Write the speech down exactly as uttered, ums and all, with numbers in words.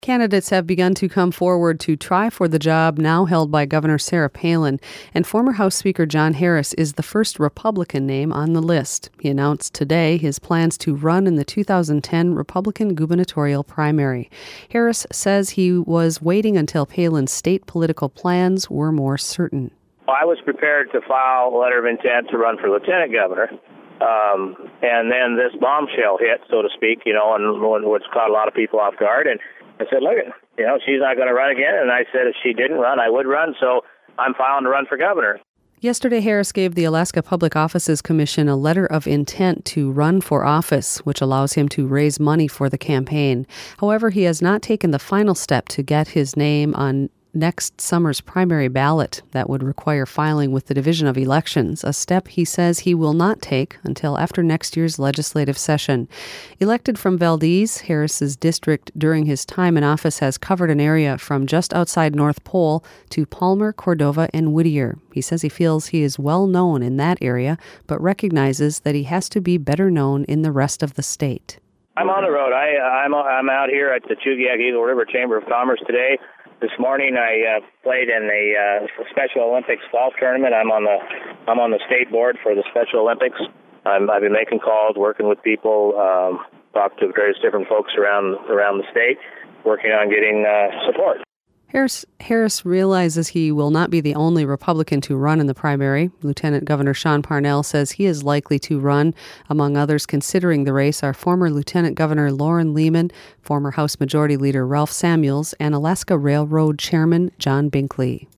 Candidates have begun to come forward to try for the job now held by Governor Sarah Palin, and former House Speaker John Harris is the first Republican name on the list. He announced today his plans to run in the two thousand ten Republican gubernatorial primary. Harris says he was waiting until Palin's state political plans were more certain. I was prepared to file a letter of intent to run for lieutenant governor. Um, and then this bombshell hit, so to speak, you know, and which caught a lot of people off guard. And I said, look, you know, she's not going to run again. And I said if she didn't run, I would run. So I'm filing to run for governor. Yesterday, Harris gave the Alaska Public Offices Commission a letter of intent to run for office, which allows him to raise money for the campaign. However, he has not taken the final step to get his name on next summer's primary ballot. That would require filing with the Division of Elections, a step he says he will not take until after next year's legislative session. Elected from Valdez, Harris's district during his time in office has covered an area from just outside North Pole to Palmer, Cordova, and Whittier. He says he feels he is well known in that area, but recognizes that he has to be better known in the rest of the state. I'm on the road. I, I'm, I'm out here at the Chugiak Eagle River Chamber of Commerce today. This morning I uh, played in the uh, Special Olympics golf tournament. I'm on the I'm on the state board for the Special Olympics. I'm, I've been making calls, working with people, um, talked to various different folks around around the state, working on getting uh, support. Harris, Harris realizes he will not be the only Republican to run in the primary. Lieutenant Governor Sean Parnell says he is likely to run. Among others considering the race are former Lieutenant Governor Lauren Lehman, former House Majority Leader Ralph Samuels, and Alaska Railroad Chairman John Binkley.